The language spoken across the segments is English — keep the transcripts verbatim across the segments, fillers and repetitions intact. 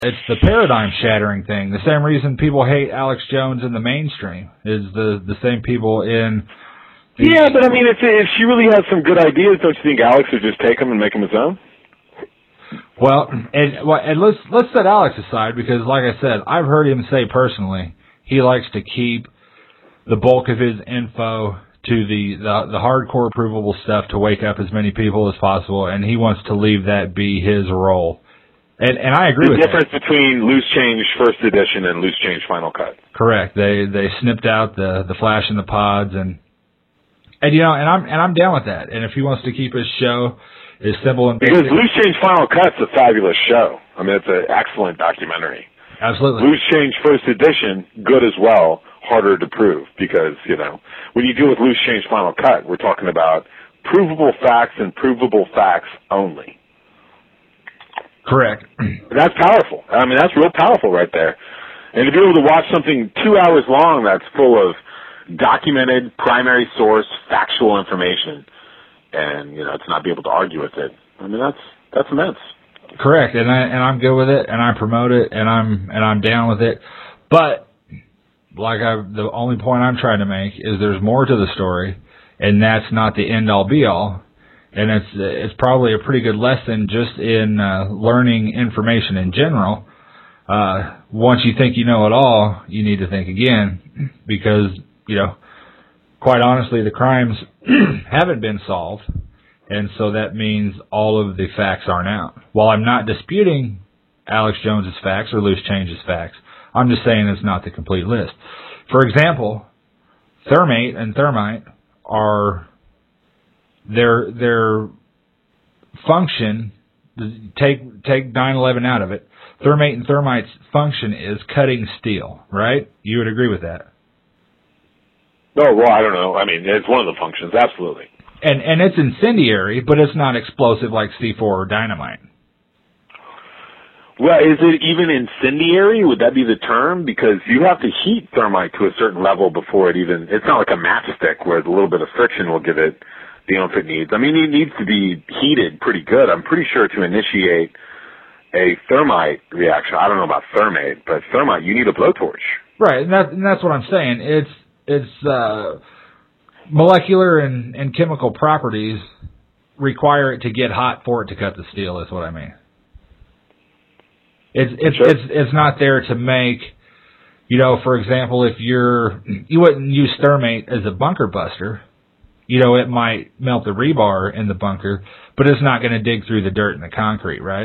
It's the paradigm-shattering thing. The same reason people hate Alex Jones in the mainstream is the the same people in... The yeah, but I mean, if, if she really has some good ideas, don't you think Alex would just take them and make them his own? Well, and, well, and let's let's set Alex aside because, like I said, I've heard him say personally he likes to keep the bulk of his info to the, the, the hardcore provable stuff to wake up as many people as possible, and he wants to leave that be his role. And, and I agree the with that. The difference that. between Loose Change First Edition and Loose Change Final Cut. Correct. They they snipped out the, the flash and the pods, and and you know, and I'm and I'm down with that. And if he wants to keep his show as simple and basic, because Loose Change Final Cut's a fabulous show. I mean, it's an excellent documentary. Absolutely. Loose Change First Edition, good as well, harder to prove because you know when you deal with Loose Change Final Cut, we're talking about provable facts and provable facts only. Correct. That's powerful. I mean, that's real powerful right there. And to be able to watch something two hours long that's full of documented, primary source, factual information, and you know, to not be able to argue with it, I mean, that's that's immense. Correct, and I and I'm good with it, and I promote it, and I'm and I'm down with it. But like I, the only point I'm trying to make is there's more to the story, and that's not the end all be all. And it's it's probably a pretty good lesson just in uh, learning information in general. Uh, once you think you know it all, you need to think again because, you know, quite honestly, the crimes haven't been solved. And so that means all of the facts aren't out. While I'm not disputing Alex Jones's facts or Loose Change's facts, I'm just saying it's not the complete list. For example, thermate and thermite are... Their their function, take take nine eleven out of it. Thermate and thermite's function is cutting steel, right? You would agree with that? Oh, well, I don't know. I mean, it's one of the functions, absolutely. And and it's incendiary, but it's not explosive like C four or dynamite. Well, is it even incendiary? Would that be the term? Because you have to heat thermite to a certain level before it even... It's not like a matchstick where a little bit of friction will give it the oomph it needs. I mean, it needs to be heated pretty good. I'm pretty sure to initiate a thermite reaction. I don't know about thermate, but thermite, you need a blowtorch. Right, and, that, and that's what I'm saying. It's it's uh, molecular and, and chemical properties require it to get hot for it to cut the steel, is what I mean. It's it's sure. it's it's not there to make, you know, for example, if you're you wouldn't use thermate as a bunker buster. You know, it might melt the rebar in the bunker, but it's not going to dig through the dirt and the concrete, right?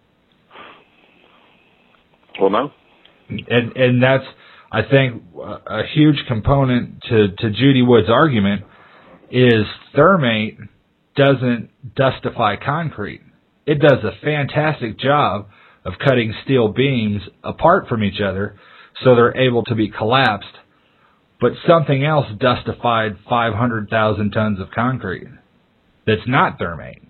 Well, no. And and that's, I think, a huge component to, to Judy Wood's argument is thermate doesn't dustify concrete. It does a fantastic job of cutting steel beams apart from each other so they're able to be collapsed. But something else dustified five hundred thousand tons of concrete that's not thermate.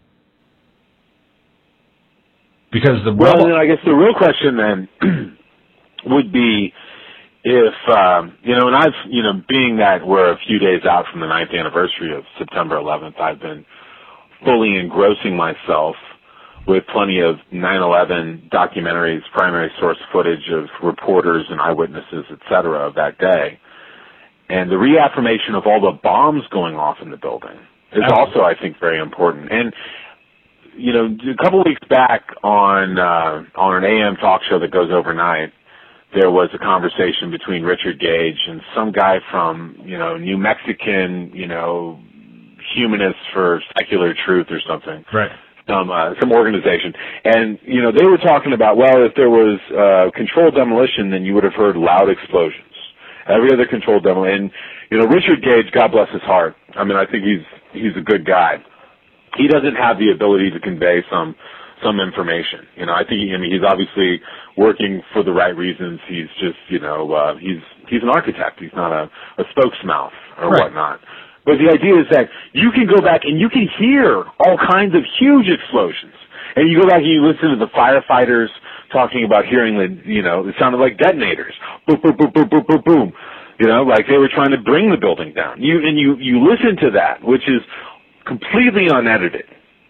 Because the well, rubble... then I guess the real question then would be if, um, you know, and I've, you know, being that we're a few days out from the ninth anniversary of September eleventh, I've been fully engrossing myself with plenty of nine eleven documentaries, primary source footage of reporters and eyewitnesses, et cetera, of that day. And the reaffirmation of all the bombs going off in the building is also, I think, very important. And, you know, a couple of weeks back on uh, on an A M talk show that goes overnight, there was a conversation between Richard Gage and some guy from, you know, New Mexican, you know, Humanists for Secular Truth or something. Right. Some, uh, some organization. And, you know, they were talking about, well, if there was uh, controlled demolition, then you would have heard loud explosions. Every other controlled demolition. And, you know, Richard Gage, God bless his heart. I mean, I think he's he's a good guy. He doesn't have the ability to convey some some information. You know, I think he, I mean, he's obviously working for the right reasons. He's just, you know, uh, he's he's an architect. He's not a, a spokesmouth or right. whatnot. But the idea is that you can go back and you can hear all kinds of huge explosions. And you go back and you listen to the firefighters talking about hearing the, you know, it sounded like detonators. Boom, boom, boom, boom, boom, boom, boom. You know, like they were trying to bring the building down. You, and you, you listen to that, which is completely unedited.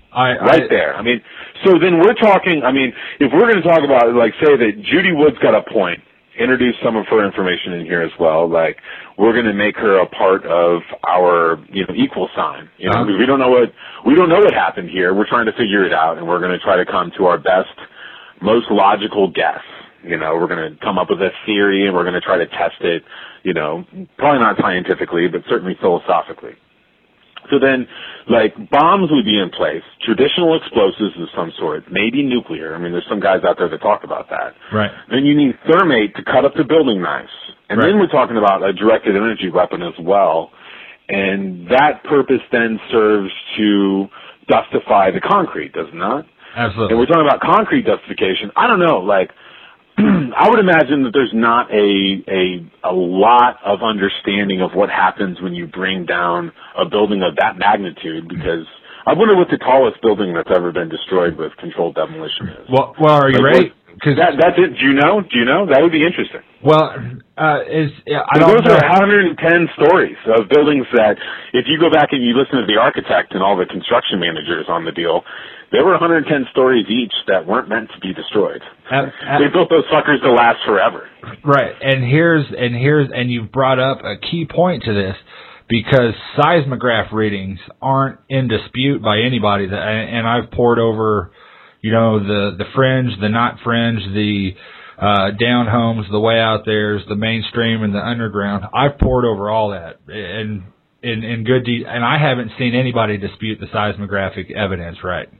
I, right I, there. I mean, so then we're talking, I mean, if we're going to talk about, like, say that Judy Wood's got a point, introduce some of her information in here as well, like, we're going to make her a part of our, you know, equal sign. You know, uh-huh. we don't know what, we don't know what happened here. We're trying to figure it out, and we're going to try to come to our best, most logical guess. You know, we're going to come up with a theory, and we're going to try to test it, you know, probably not scientifically, but certainly philosophically. So then, like, bombs would be in place, traditional explosives of some sort, maybe nuclear. I mean, there's some guys out there that talk about that. Right. Then you need thermate to cut up the building knives. And right. then we're talking about a directed energy weapon as well. And that purpose then serves to dustify the concrete, does it not? Absolutely. And we're talking about concrete dustification. I don't know, like, I would imagine that there's not a, a a lot of understanding of what happens when you bring down a building of that magnitude, because I wonder what the tallest building that's ever been destroyed with controlled demolition is. Well, well, are you like, ready? Cause that, that's it. Do you know? Do you know? That would be interesting. Well, uh, is I so don't those know. are one hundred ten stories of buildings that, if you go back and you listen to the architect and all the construction managers on the deal, there were one hundred ten stories each that weren't meant to be destroyed. Uh, uh, they built those suckers to last forever. Right, and here's and here's and you've brought up a key point to this, because seismograph readings aren't in dispute by anybody. That and I've poured over, you know, the the fringe, the not fringe, the uh, down homes, the way out there's, the mainstream, and the underground. I've poured over all that, and in in good de- and I haven't seen anybody dispute the seismographic evidence. Right.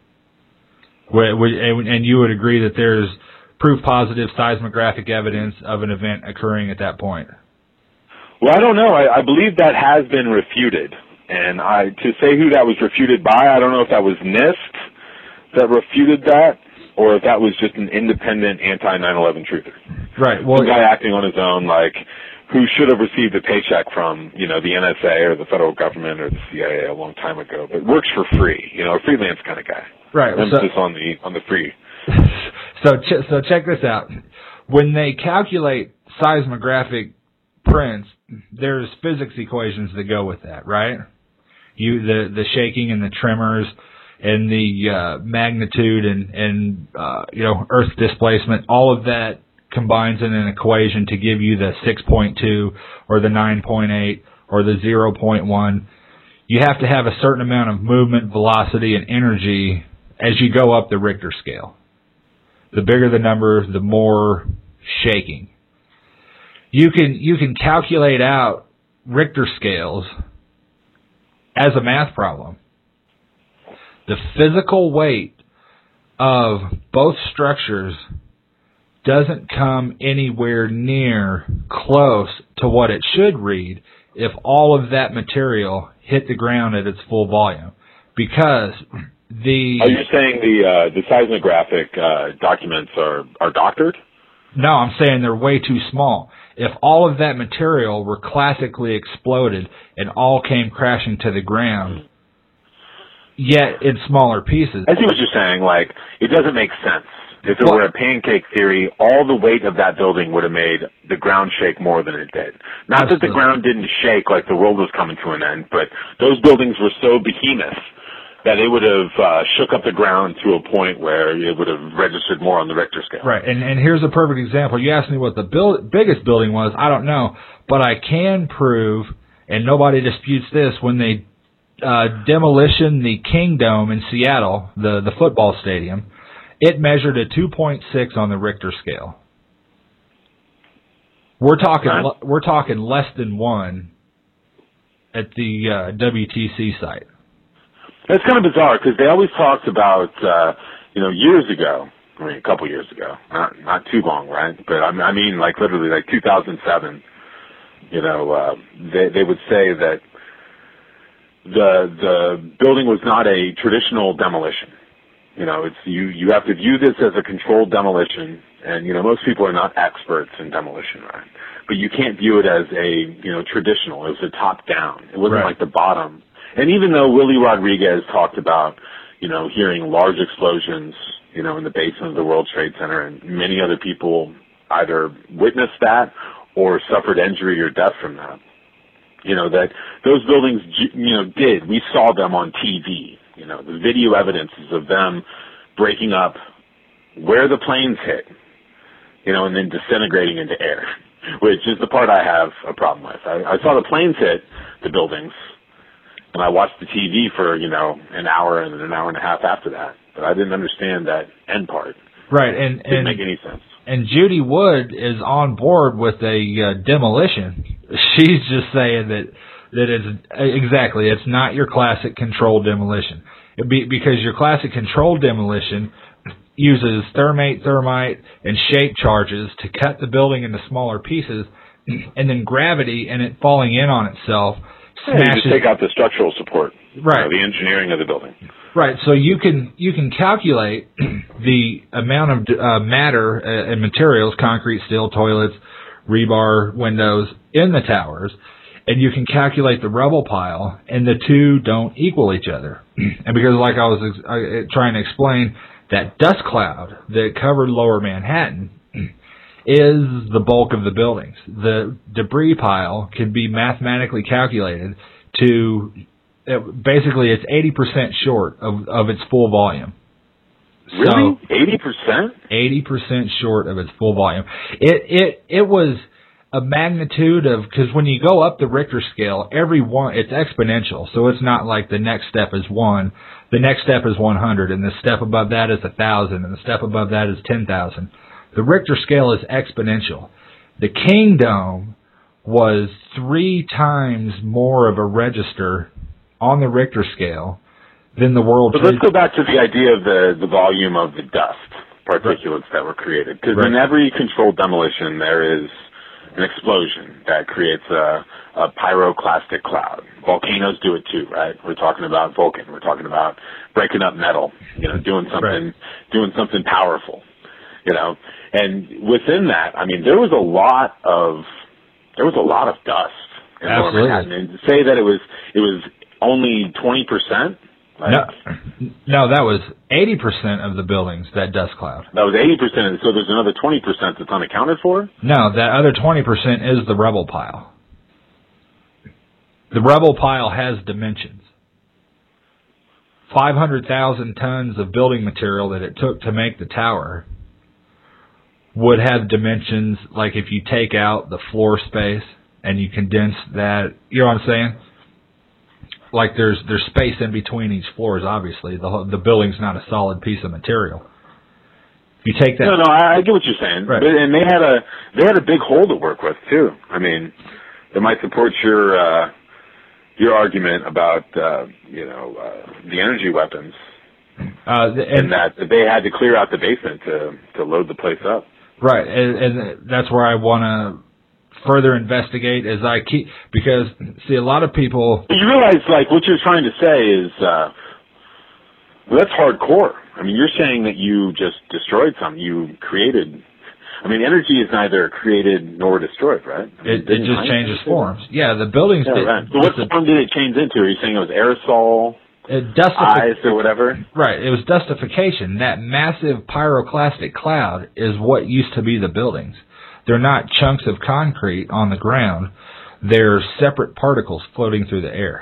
And you would agree that there's proof positive seismographic evidence of an event occurring at that point? Well, I don't know. I, I believe that has been refuted. And I to say who that was refuted by, I don't know if that was NIST that refuted that, or if that was just an independent anti nine eleven truther. Right. Well, some guy acting on his own, like, who should have received a paycheck from, you know, the N S A or the federal government or the C I A a long time ago, but works for free, you know, a freelance kind of guy. Right. Emphasis so, on the on the free. So ch- so check this out. When they calculate seismographic prints, there's physics equations that go with that, right? You the the shaking and the tremors and the uh, magnitude and and uh, you know, earth displacement, all of that combines in an equation to give you the six point two or the nine point eight or the zero point one. You have to have a certain amount of movement, velocity, and energy as you go up the Richter scale. The bigger the number, the more shaking. You can you can calculate out Richter scales as a math problem. The physical weight of both structures doesn't come anywhere near close to what it should read if all of that material hit the ground at its full volume. Because the... Are you saying the uh, the seismographic uh, documents are, are doctored? No, I'm saying they're way too small. If all of that material were classically exploded and all came crashing to the ground, yet in smaller pieces... I see what you're saying. Like, it doesn't make sense. If it were a pancake theory, all the weight of that building would have made the ground shake more than it did. Not Absolutely. That the ground didn't shake like the world was coming to an end, but those buildings were so behemoth that it would have uh, shook up the ground to a point where it would have registered more on the Richter scale. Right, and, and here's a perfect example. You asked me what the build, biggest building was. I don't know, but I can prove, and nobody disputes this, when they uh, demolition the Kingdome in Seattle, the, the football stadium, it measured a two point six on the Richter scale. We're talking right. we're talking less than one at the uh, W T C site. That's kind of bizarre because they always talked about, uh, you know, years ago. I mean, a couple years ago, not not too long, right? But I mean, I mean like literally, like two thousand seven. You know, uh, they they would say that the the building was not a traditional demolition. You know, it's you, you have to view this as a controlled demolition, and, you know, most people are not experts in demolition, right? But you can't view it as a, you know, traditional. It was a top-down. It wasn't right. like the bottom. And even though Willie Rodriguez talked about, you know, hearing large explosions, you know, in the basement of the World Trade Center, and many other people either witnessed that or suffered injury or death from that, you know, that those buildings, you know, did. We saw them on T V. You know, the video evidence is of them breaking up where the planes hit, you know, and then disintegrating into air, which is the part I have a problem with. I, I saw the planes hit the buildings, and I watched the T V for, you know, an hour and an hour and a half after that, but I didn't understand that end part. Right, and didn't and, make any sense. And Judy Wood is on board with a uh, demolition. She's just saying that that it's exactly it's not your classic controlled demolition. It'd be, because your classic controlled demolition uses thermate, thermite, and shape charges to cut the building into smaller pieces, and then gravity and it falling in on itself smashes. Yeah, you just take out the structural support, right? You know, the engineering of the building. Right, so you can you can calculate the amount of uh, matter uh, and materials, concrete, steel, toilets, rebar, windows in the towers, and you can calculate the rubble pile, and the two don't equal each other. And because, like I was ex- uh, trying to explain, that dust cloud that covered Lower Manhattan is the bulk of the buildings. The debris pile can be mathematically calculated to... Basically, it's eighty percent short of, of its full volume. Really? eighty percent? eighty percent short of its full volume. It it it was a magnitude of, because when you go up the Richter scale, every one, it's exponential. So it's not like the next step is one, the next step is one hundred, and the step above that is one thousand, and the step above that is ten thousand. The Richter scale is exponential. The Kingdome was three times more of a register on the Richter scale than the World Trade. But let's go back to the idea of the, the volume of the dust particulates right. that were created. Because right. in every controlled demolition, there is an explosion that creates a, a pyroclastic cloud. Volcanoes do it too, right? We're talking about Vulcan. We're talking about breaking up metal, you know, doing something, right. doing something powerful, you know. And within that, I mean, there was a lot of, there was a lot of dust in Lower Manhattan. And to say that it was, it was only twenty percent? Like, no, no, that was eighty percent of the buildings, that dust cloud. That was eighty percent, so there's another twenty percent that's unaccounted for? No, that other twenty percent is the rubble pile. The rubble pile has dimensions. five hundred thousand tons of building material that it took to make the tower would have dimensions, like if you take out the floor space and you condense that, you know what I'm saying? Like there's there's space in between each floors. Obviously, the the building's not a solid piece of material. If you take that, no, no, I, I get what you're saying. Right. But, and they had a they had a big hole to work with too. I mean, that might support your uh, your argument about uh, you know uh, the energy weapons, uh, the, and, and that they had to clear out the basement to to load the place up. Right, and, and that's where I want to further investigate as I keep, because see, a lot of people, you realize like what you're trying to say is uh well, that's hardcore. I mean, you're saying that you just destroyed something, you created. I mean, energy is neither created nor destroyed, right? I mean, it, it just changes forms. Yeah, the buildings yeah, did, right. So what form did it change into? Are you saying it was aerosol, it dustifi- ice or whatever? Right, it was dustification. That massive pyroclastic cloud is what used to be the buildings. They're not chunks of concrete on the ground. They're separate particles floating through the air.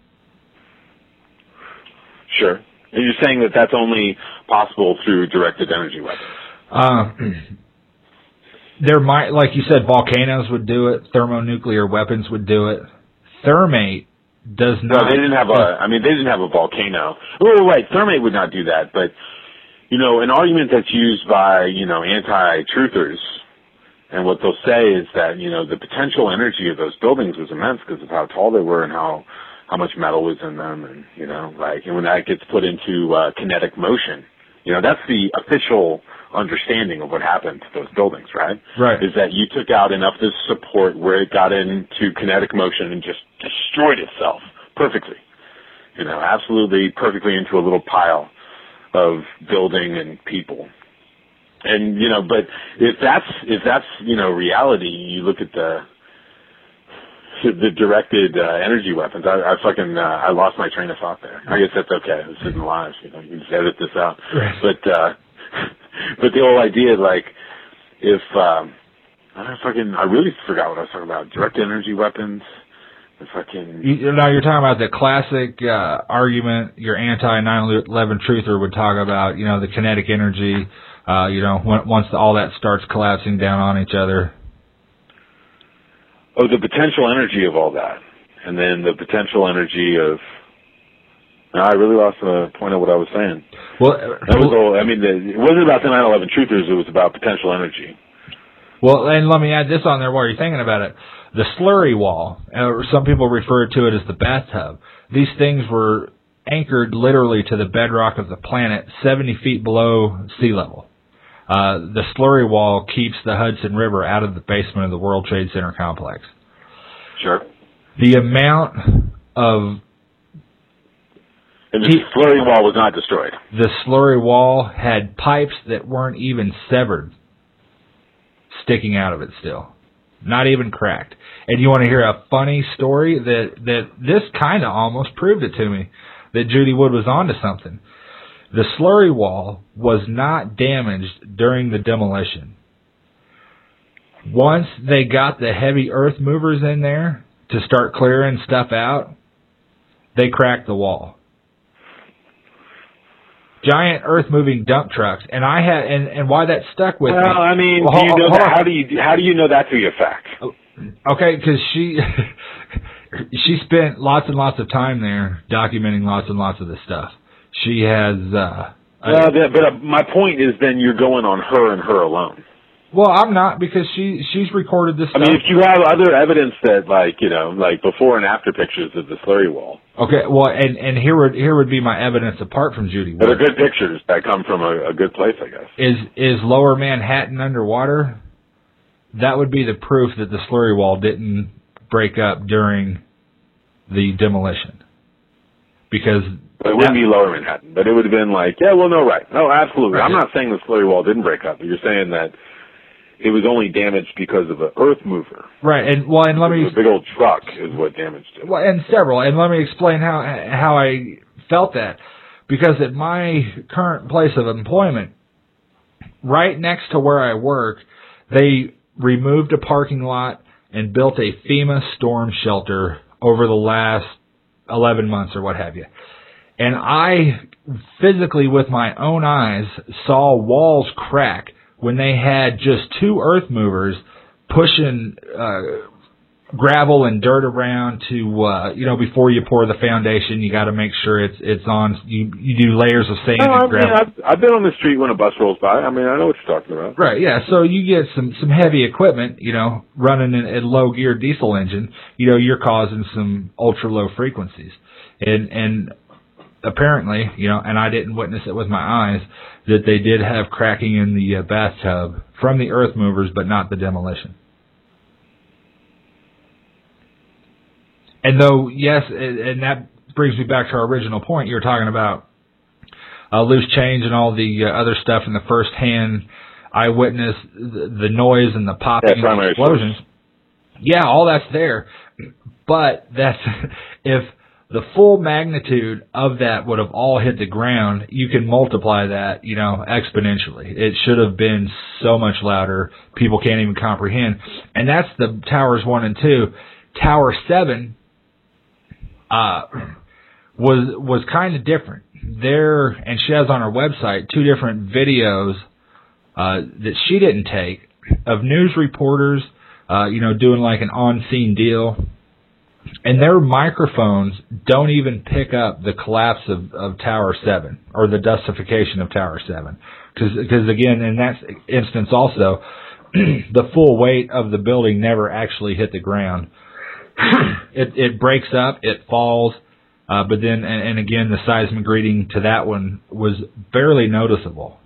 Sure. And you're saying that that's only possible through directed energy weapons? Uh, there might, like you said, volcanoes would do it. Thermonuclear weapons would do it. Thermate does not. No, they didn't have a. I mean, they didn't have a volcano. Oh, right. Thermate would not do that. But you know, an argument that's used by you know anti-truthers. And what they'll say is that, you know, the potential energy of those buildings was immense because of how tall they were and how, how much metal was in them. And, you know, like, and when that gets put into uh, kinetic motion, you know, that's the official understanding of what happened to those buildings, right? Right. Is that you took out enough of this support where it got into kinetic motion and just destroyed itself perfectly. You know, absolutely perfectly into a little pile of building and people. And, you know, but if that's, if that's, you know, reality, you look at the, the directed, uh, energy weapons. I, I fucking, uh, I lost my train of thought there. I guess that's okay. This isn't live. You know, you can just edit this out. Right. But, uh, but the whole idea, like, if, um, I don't fucking, I really forgot what I was talking about. Directed energy weapons, If I can. You, now you're talking about the classic uh, argument. Your anti nine eleven truther would talk about, you know, the kinetic energy. Uh, you know, when, once the, all that starts collapsing down on each other. Oh, the potential energy of all that, and then the potential energy of. No, I really lost the point of what I was saying. Well, that was all. I mean, the, it wasn't about the nine eleven truthers. It was about potential energy. Well, and let me add this on there while you're thinking about it. The slurry wall, uh, some people refer to it as the bathtub. These things were anchored literally to the bedrock of the planet, seventy feet below sea level. Uh, the slurry wall keeps the Hudson River out of the basement of the World Trade Center complex. Sure. The amount of... And the slurry wall was not destroyed. The slurry wall had pipes that weren't even severed sticking out of it still. Not even cracked. And you want to hear a funny story that, that this kind of almost proved it to me, that Judy Wood was onto something. The slurry wall was not damaged during the demolition. Once they got the heavy earth movers in there to start clearing stuff out, they cracked the wall. Giant earth-moving dump trucks, and I had, and, and why that stuck with well, me. Well, I mean, well, do you hold, know hold that? on. How do you how do you know that to be a fact? Okay, because she she spent lots and lots of time there documenting lots and lots of this stuff. She has. Uh, well, the, but uh, my point is, then you're going on her and her alone. Well, I'm not, because she she's recorded this I stuff. mean, if you have other evidence that, like, you know, like before and after pictures of the slurry wall. Okay, well, and, and here would here would be my evidence apart from Judy Wood. But are good pictures that come from a, a good place, I guess. Is is Lower Manhattan underwater? That would be the proof that the slurry wall didn't break up during the demolition. Because but it wouldn't be Lower Manhattan, but it would have been like, yeah, well, no, right. No, absolutely. Right. I'm not saying the slurry wall didn't break up, but you're saying that it was only damaged because of an earth mover. Right, and well, and let me... A big old truck is what damaged it. Well, and several, and let me explain how how I felt that. Because at my current place of employment, right next to where I work, they removed a parking lot and built a FEMA storm shelter over the last eleven months or what have you. And I physically, with my own eyes, saw walls crack when they had just two earth movers pushing uh, gravel and dirt around to, uh, you know, before you pour the foundation, you got to make sure it's it's on. You you do layers of sand no, and I gravel. mean, I've, I've been on the street when a bus rolls by. I mean, I know what you're talking about. Right, yeah. So you get some some heavy equipment, you know, running in a low gear diesel engine. You know, you're causing some ultra low frequencies, and and. Apparently, you know, and I didn't witness it with my eyes, that they did have cracking in the uh, bathtub from the earth movers, but not the demolition. And though, yes, and that brings me back to our original point. You were talking about uh, loose change and all the uh, other stuff in the first hand eyewitness, the, the noise and the popping yeah, and the explosions. Source. Yeah, all that's there. But that's if the full magnitude of that would have all hit the ground, you can multiply that, you know, exponentially. It should have been so much louder, people can't even comprehend. And that's the towers one and two. Tower seven uh, was was kind of different. There, and she has on her website two different videos uh, that she didn't take of news reporters, uh, you know, doing like an on-scene deal. And their microphones don't even pick up the collapse of, of Tower seven or the dustification of Tower seven. Because, again, in that instance also, the full weight of the building never actually hit the ground. it, it breaks up, it falls, uh, but then, and, and again, the seismic reading to that one was barely noticeable.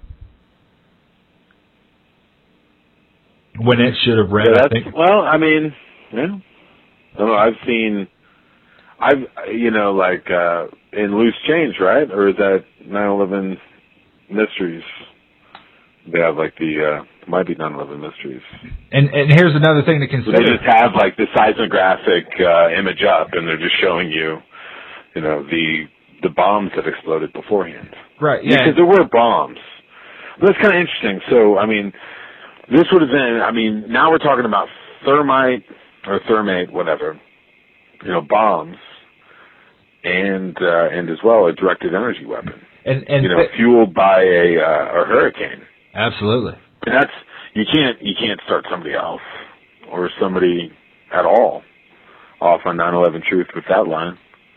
When it should have read, yeah, I think. Well, I mean, yeah. I don't know, I've seen, I've, you know, like, uh, in Loose Change, right? Or is that nine eleven Mysteries? They have, like, the, uh, might be nine eleven Mysteries. And and here's another thing to consider. They just have, like, the seismographic, uh, image up, and they're just showing you, you know, the, the bombs that exploded beforehand. Right, yeah. Because there were bombs. But that's kind of interesting. So, I mean, this would have been, I mean, now we're talking about thermite, or thermate, whatever. you know, bombs and uh, and as well a directed energy weapon. And, and you know, th- fueled by a uh, a hurricane. Absolutely. And that's you can't you can't start somebody else or somebody at all off on nine eleven Truth with that line.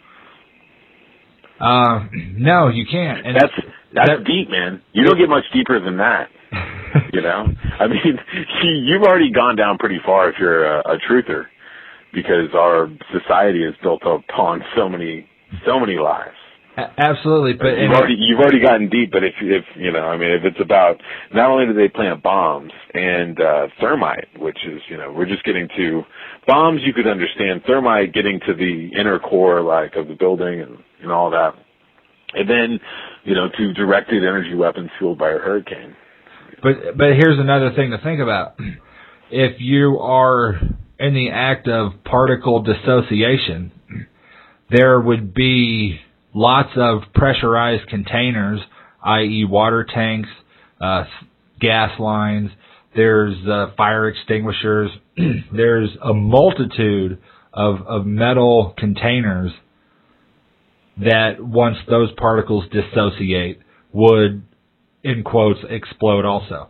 Uh, no, you can't. And that's that's that, deep, man. You don't get much deeper than that. You know, I mean, you've already gone down pretty far if you're a, a truther, because our society is built upon so many so many lies. Absolutely, but you've already you've already gotten deep. But if if you know, I mean, if it's about not only do they plant bombs and uh, thermite, which is you know, we're just getting to bombs. You could understand thermite getting to the inner core, like of the building and, and all that, and then you know, to directed energy weapons fueled by a hurricane. But but here's another thing to think about: if you are in the act of particle dissociation, there would be lots of pressurized containers, that is water tanks, uh, gas lines, there's uh, fire extinguishers, there's a multitude of, of metal containers that once those particles dissociate would, in quotes, explode also.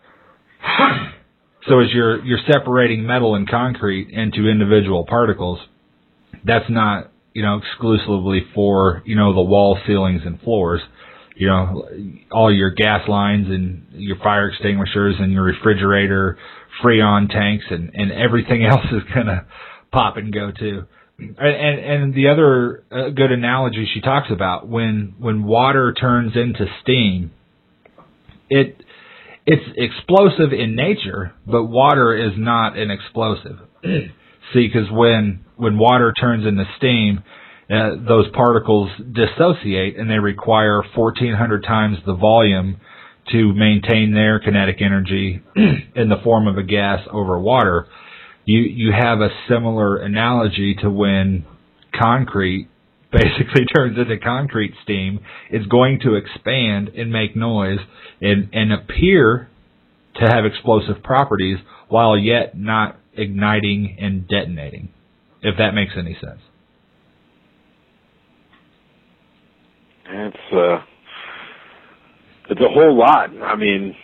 So as you're, you're separating metal and concrete into individual particles, that's not, you know, exclusively for, you know, the wall, ceilings, and floors. You know, all your gas lines and your fire extinguishers and your refrigerator, Freon tanks, and, and everything else is going to pop and go too. And, and, and the other uh, good analogy she talks about, when, when water turns into steam, it it's explosive in nature, but water is not an explosive. See, because when, when water turns into steam, uh, those particles dissociate, and they require fourteen hundred times the volume to maintain their kinetic energy in the form of a gas over water. You you have a similar analogy to when concrete basically turns into concrete steam. It's going to expand and make noise and, and appear to have explosive properties while yet not igniting and detonating, if that makes any sense. It's uh, it's a whole lot. I mean,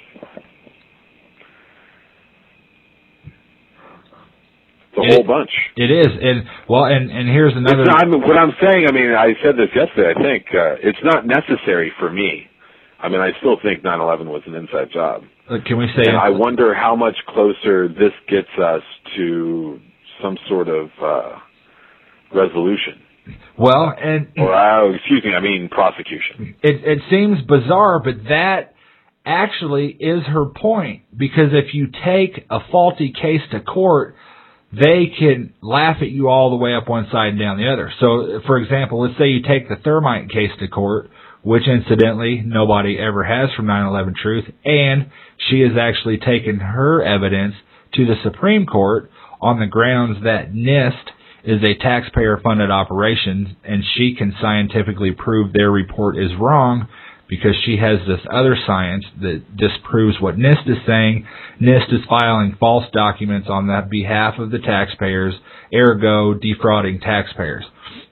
it's a it, whole bunch. It is, and well, and and here's another. It's not, what I'm saying. I mean, I said this yesterday. I think uh, it's not necessary for me. I mean, I still think nine eleven was an inside job. Can we say? And I wonder how much closer this gets us to some sort of uh, resolution. Well, and or uh, excuse me, I mean prosecution. It it seems bizarre, but that actually is her point, because if you take a faulty case to court, they can laugh at you all the way up one side and down the other. So, for example, let's say you take the thermite case to court, which incidentally nobody ever has from nine eleven Truth, and she has actually taken her evidence to the Supreme Court on the grounds that NIST is a taxpayer-funded operation, and she can scientifically prove their report is wrong because she has this other science that disproves what NIST is saying. NIST is filing false documents on the behalf of the taxpayers, ergo defrauding taxpayers.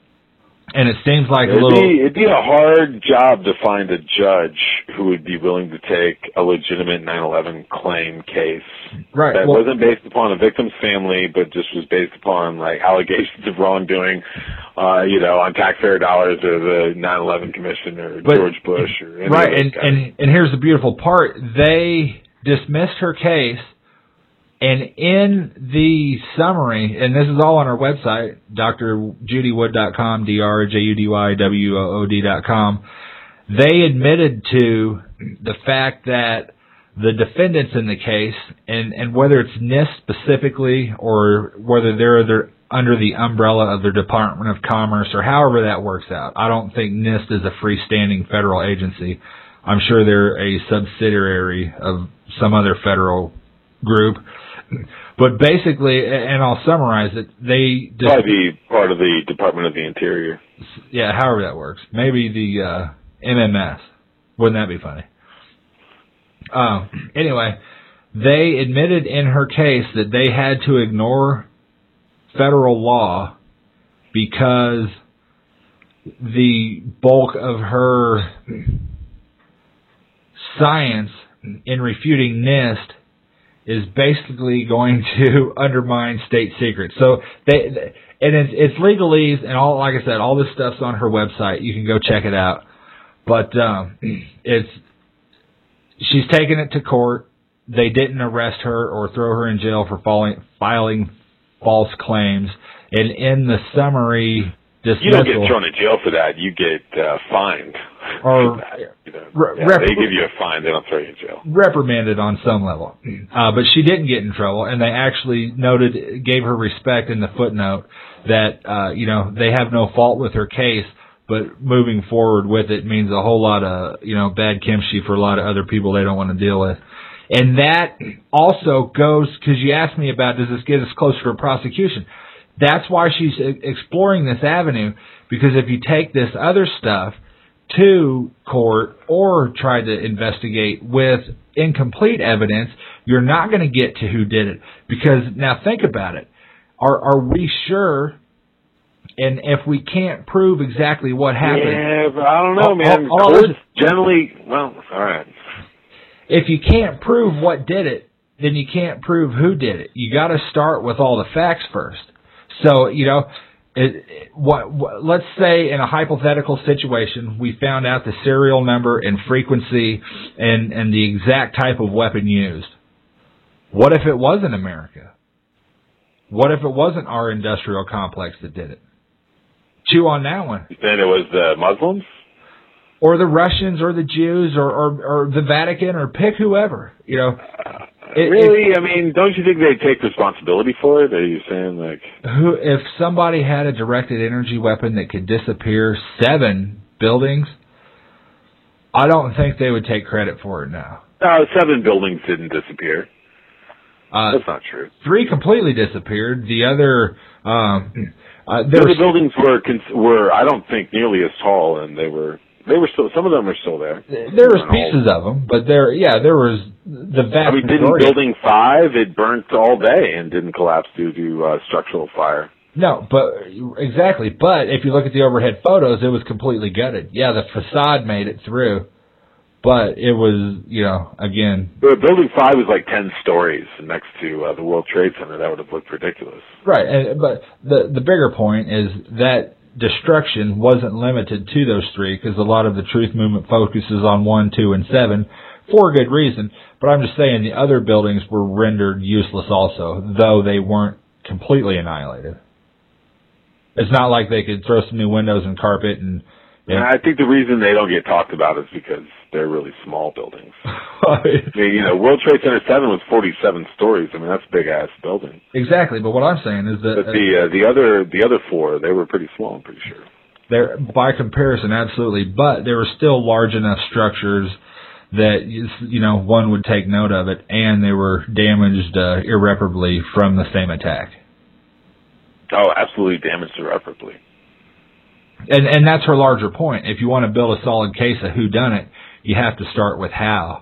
And it seems like it'd a little... Be, it'd be a hard job to find a judge who would be willing to take a legitimate nine eleven claim case right, that well, wasn't based upon a victim's family, but just was based upon like allegations of wrongdoing, uh, you know, on taxpayer dollars, or the nine eleven Commission, or but, George Bush, or any right. of those And, guys. and and here's the beautiful part: they dismissed her case. And in the summary, and this is all on our website, D R judy wood dot com, D R J U D Y W O O D dot com, they admitted to the fact that the defendants in the case, and, and whether it's NIST specifically or whether they're, they're under the umbrella of the Department of Commerce or however that works out. I don't think NIST is a freestanding federal agency. I'm sure they're a subsidiary of some other federal group. But basically, and I'll summarize it, they... Just, probably be part of the Department of the Interior. Yeah, however that works. Maybe the uh, M M S. Wouldn't that be funny? Uh, anyway, they admitted in her case that they had to ignore federal law because the bulk of her science in refuting NIST is basically going to undermine state secrets. So they, and it's, it's legalese and all. Like I said, all this stuff's on her website. You can go check it out. But um, it's she's taken it to court. They didn't arrest her or throw her in jail for filing, filing false claims. And in the summary dismissal, you don't get thrown in jail for that. You get uh, fined. Or you know, re- yeah, rep- they give you a fine. They don't throw you in jail. Reprimanded on some level. Uh, but she didn't get in trouble, and they actually noted, gave her respect in the footnote that, uh, you know, they have no fault with her case, but moving forward with it means a whole lot of, you know, bad kimchi for a lot of other people they don't want to deal with. And that also goes, because you asked me about, does this get us closer to a prosecution? That's why she's exploring this avenue, because if you take this other stuff to court or try to investigate with incomplete evidence, you're not going to get to who did it. Because now think about it. Are are we sure? And if we can't prove exactly what happened, yeah, but I don't know, man. All, all, all generally, well, all right. If you can't prove what did it, then you can't prove who did it. You got to start with all the facts first. So, you know, it, what, what, let's say in a hypothetical situation, we found out the serial number and frequency and, and the exact type of weapon used. What if it wasn't America? What if it wasn't our industrial complex that did it? Chew on that one. Then it was the Muslims? Or the Russians or the Jews or, or, or the Vatican or pick whoever, you know. It, really? It, I mean, don't you think they take responsibility for it? Are you saying, like... Who, if somebody had a directed energy weapon that could disappear seven buildings, I don't think they would take credit for it now. No, seven buildings didn't disappear. Uh, That's not true. Three completely disappeared. The other... Um, uh, the other buildings were, were, I don't think, nearly as tall, and they were... They were still. Some of them are still there. There was pieces of them, but there, yeah, there was the vast. I mean, didn't majority. Building Five? It burnt all day and didn't collapse due to uh, structural fire. No, but exactly. But if you look at the overhead photos, it was completely gutted. Yeah, the facade made it through, but it was, you know, again. But Building Five was like ten stories next to uh, the World Trade Center. That would have looked ridiculous. Right, and, but the the bigger point is that destruction wasn't limited to those three, because a lot of the truth movement focuses on one, two, and seven for a good reason. But I'm just saying the other buildings were rendered useless also, though they weren't completely annihilated. It's not like they could throw some new windows and carpet and... And I think the reason they don't get talked about is because they're really small buildings. I mean, you know, World Trade Center seven was forty-seven stories. I mean, that's a big ass building. Exactly, but what I'm saying is that but the uh, the other the other four, they were pretty small. I'm pretty sure. They're by comparison, absolutely, but they were still large enough structures that, you know, one would take note of it, and they were damaged uh, irreparably from the same attack. Oh, absolutely damaged irreparably. And and that's her larger point. If you want to build a solid case of who done it, you have to start with how.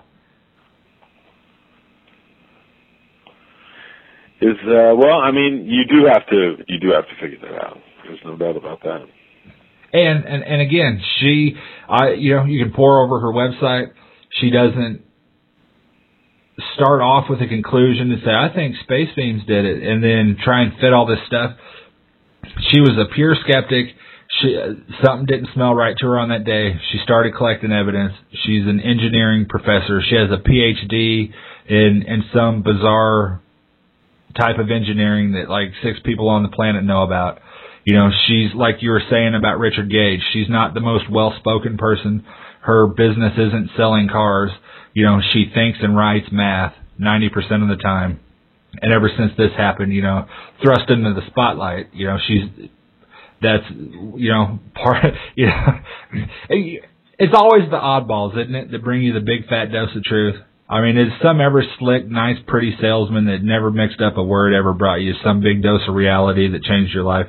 Is uh, well, I mean, you do have to you do have to figure that out. There's no doubt about that. And and and again, she, I you know, you can pour over her website. She doesn't start off with a conclusion and say, I think space beams did it, and then try and fit all this stuff. She was a pure skeptic. She, something didn't smell right to her on that day. She started collecting evidence. She's an engineering professor. She has a P H D in, in some bizarre type of engineering that like six people on the planet know about. You know, she's like you were saying about Richard Gage. She's not the most well-spoken person. Her business isn't selling cars. You know, she thinks and writes math ninety percent of the time. And ever since this happened, you know, thrust into the spotlight, you know, she's... That's, you know, part, you know, it's always the oddballs, isn't it, that bring you the big fat dose of truth. I mean, is some ever slick, nice, pretty salesman that never mixed up a word ever brought you some big dose of reality that changed your life?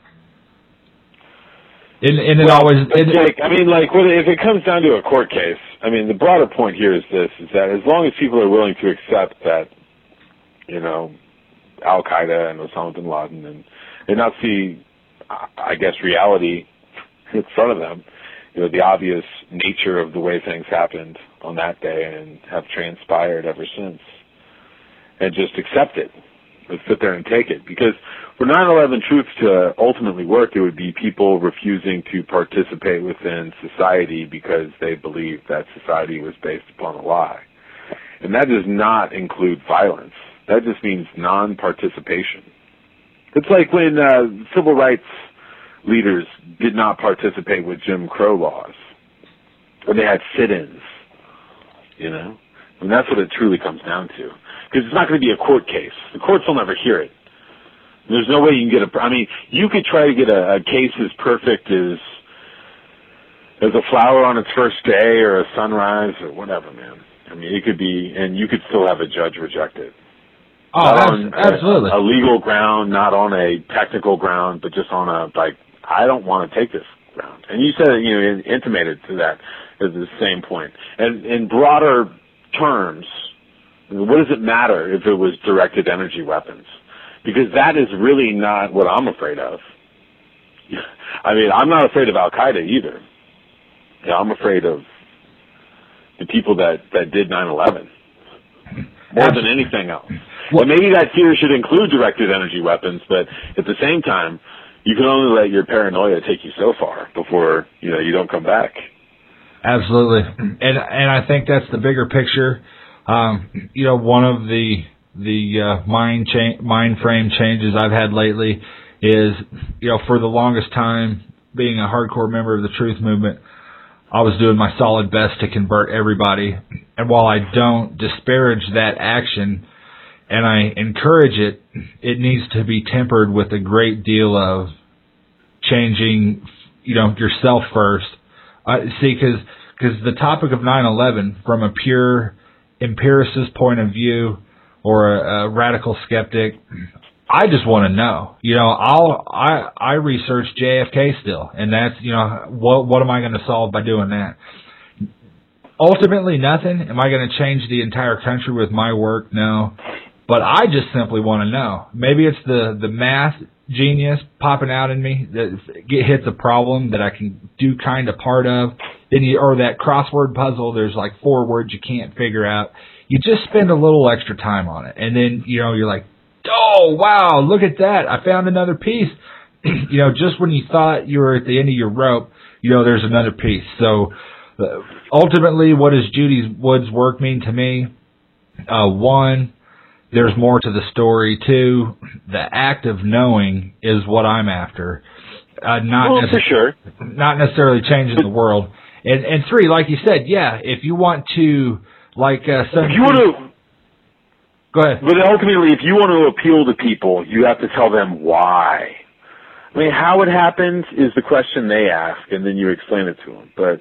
And, and it well, always, it, Jake, I mean, like, if it comes down to a court case, I mean, the broader point here is this, is that as long as people are willing to accept that, you know, Al-Qaeda and Osama bin Laden and, and not see I guess, reality in front of them, you know, the obvious nature of the way things happened on that day and have transpired ever since, and just accept it and sit there and take it. Because for nine eleven truth to ultimately work, it would be people refusing to participate within society because they believed that society was based upon a lie. And that does not include violence. That just means non-participation. It's like when uh, civil rights leaders did not participate with Jim Crow laws, when they had sit-ins, you know? And that's what it truly comes down to. Because it's not going to be a court case. The courts will never hear it. There's no way you can get a... I mean, you could try to get a, a case as perfect as as a flower on its first day or a sunrise or whatever, man. I mean, it could be... And you could still have a judge reject it. Oh, not on absolutely. A, a legal ground, not on a technical ground, but just on a, like, I don't want to take this ground. And you said, you know, intimated to that at the same point. And in broader terms, what does it matter if it was directed energy weapons? Because that is really not what I'm afraid of. I mean, I'm not afraid of Al-Qaeda either. Yeah, I'm afraid of the people that, that did nine eleven more than anything else. Well, and maybe that fear should include directed energy weapons, but at the same time, you can only let your paranoia take you so far before, you know, you don't come back. Absolutely. And and I think that's the bigger picture. Um, you know, one of the the uh, mind cha- mind frame changes I've had lately is, you know, for the longest time, being a hardcore member of the Truth Movement, I was doing my solid best to convert everybody. And while I don't disparage that action and I encourage it, it needs to be tempered with a great deal of changing, you know, yourself first. Uh, see, because because the topic of nine eleven, from a pure empiricist point of view or a, a radical skeptic, I just want to know. You know, I'll I I research J F K still, and that's, you know, what what am I going to solve by doing that? Ultimately, nothing. Am I going to change the entire country with my work? No. But I just simply want to know. Maybe it's the the math genius popping out in me that hits a problem that I can do kind of part of. Then you, or that crossword puzzle, there's like four words you can't figure out. You just spend a little extra time on it, and then, you know, you're like, oh, wow, look at that. I found another piece. You know, just when you thought you were at the end of your rope, you know, there's another piece. So uh, ultimately, what does Judy Wood's work mean to me? Uh, one, there's more to the story. Two, the act of knowing is what I'm after. Uh, not well, necess- for sure. Not necessarily changing the world. And, and three, like you said, yeah, if you want to, like uh, some... If you want to... Go ahead. But ultimately, if you want to appeal to people, you have to tell them why. I mean, how it happens is the question they ask, and then you explain it to them. But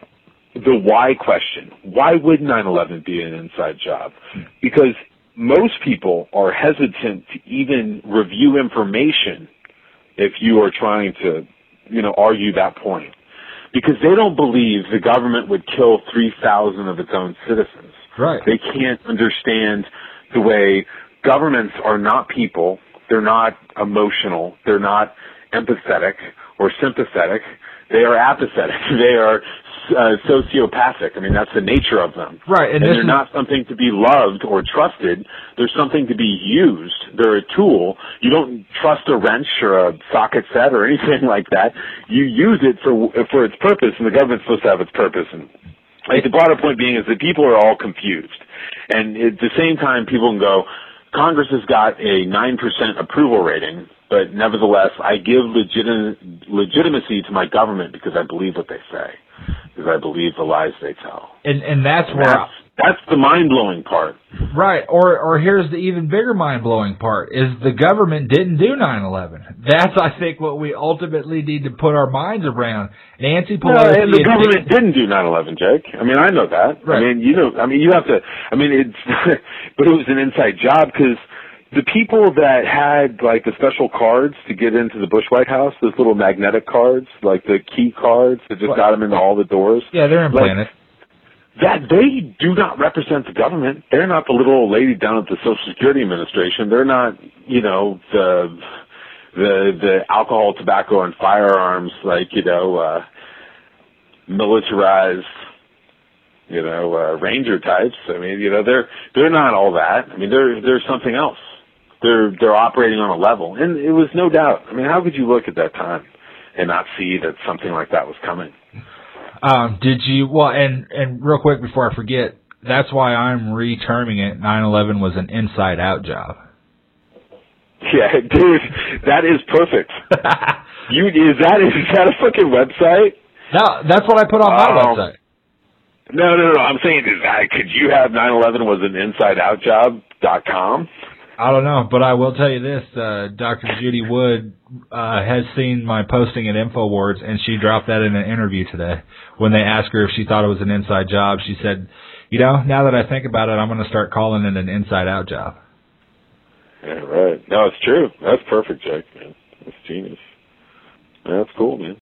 the why question, why would nine eleven be an inside job? Because most people are hesitant to even review information if you are trying to, you know, argue that point. Because they don't believe the government would kill three thousand of its own citizens. Right. They can't understand the way governments are not people. They're not emotional. They're not empathetic or sympathetic. They are apathetic. They are uh, sociopathic. I mean, that's the nature of them. Right. And, and they're is... not something to be loved or trusted. They're something to be used. They're a tool. You don't trust a wrench or a socket set or anything like that. You use it for for its purpose, and the government's supposed to have its purpose. And like, the broader point being is that people are all confused. And at the same time, people can go, Congress has got a nine percent approval rating, but nevertheless, I give legit- legitimacy to my government because I believe what they say, because I believe the lies they tell. And and that's and where... That's, that's the mind-blowing part. Right. Or or here's the even bigger mind-blowing part, is the government didn't do nine eleven. That's, I think, what we ultimately need to put our minds around. Nancy Pelosi... No, and the government didn't do nine eleven, Jake. I mean, I know that. Right. I mean, you know, I mean, you have to... I mean, it's... but it was an inside job because the people that had, like, the special cards to get into the Bush White House, those little magnetic cards, like the key cards that just what? got them into all the doors. Yeah, they're implanted. Like, that they do not represent the government. They're not the little old lady down at the Social Security Administration. They're not, you know, the the the alcohol, tobacco, and firearms, like, you know, uh, militarized, you know, uh, ranger types. I mean, you know, they're they're not all that. I mean, they're they're something else. They're they're operating on a level, and it was no doubt. I mean, how could you look at that time and not see that something like that was coming? Um, did you? Well, and and real quick before I forget, that's why I'm re-terming it. nine eleven was an inside-out job. Yeah, dude, that is perfect. you is that is that a fucking website? No, that's what I put on my um, website. No, no, no. I'm saying, is that, could you have nine eleven was an inside-out job dot com? I don't know, but I will tell you this: uh, Doctor Judy Wood uh, has seen my posting at InfoWars, and she dropped that in an interview today. When they asked her if she thought it was an inside job, she said, "You know, now that I think about it, I'm going to start calling it an inside-out job." Yeah, right. No, it's true. That's perfect, Jake, man. That's genius. That's cool, man.